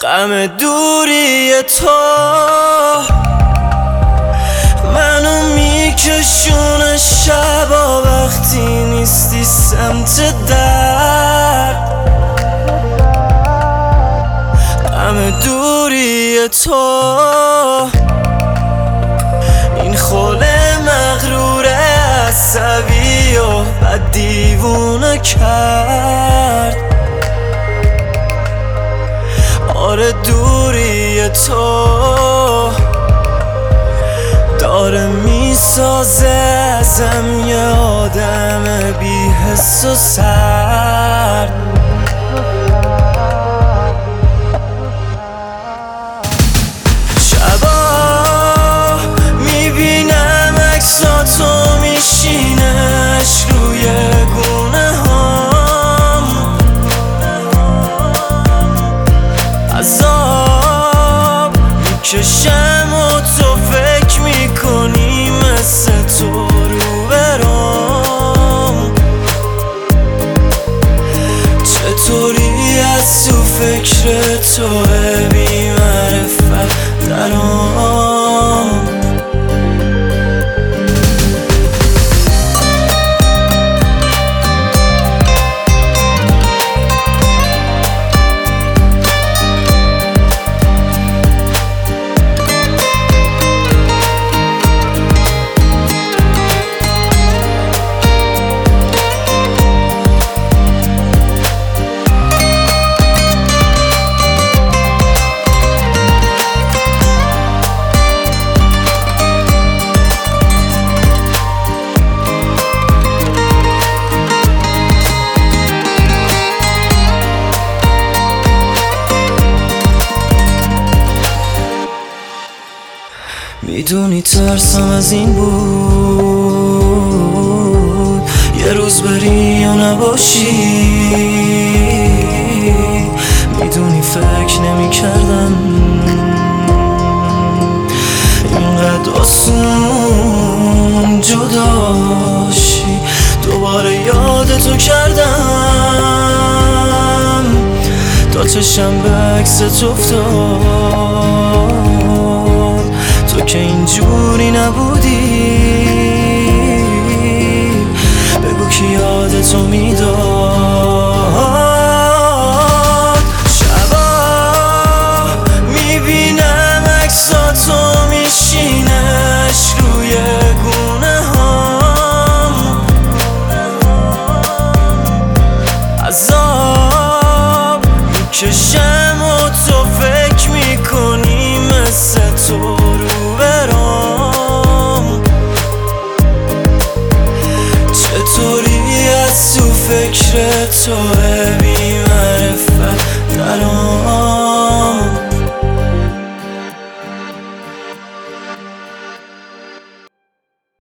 غم دوری تو منو میکشونه شبا وقتی نیستی سمت درد. غم دوری تو این خله مغرور عصبی و بد دیوونه کرد. آره دوری تو داره میسازه ازم یه آدم بی حس و سرد. شبا میبینم عکساتو میشینش روی گونه هام، عذاب میکشم و تو فکر میکنی مثل تو رو برام. چطوری از تو فکر تو بی معرفت درام. میدونی ترسم از این بود یه روز بری یا نباشی. میدونی فکر نمی کردم اینقدر آسون جداشی. دوباره یادتو کردم تا چشم به عکست افتاد. تو که اینجوری نبودی بگو کی یادتو میداد. شبا میبینم عکساتو میشینش روی گونه هام، عذاب میکشم و تو فکر میکنی مثل تو رو برام. چطوری از تو فکر تو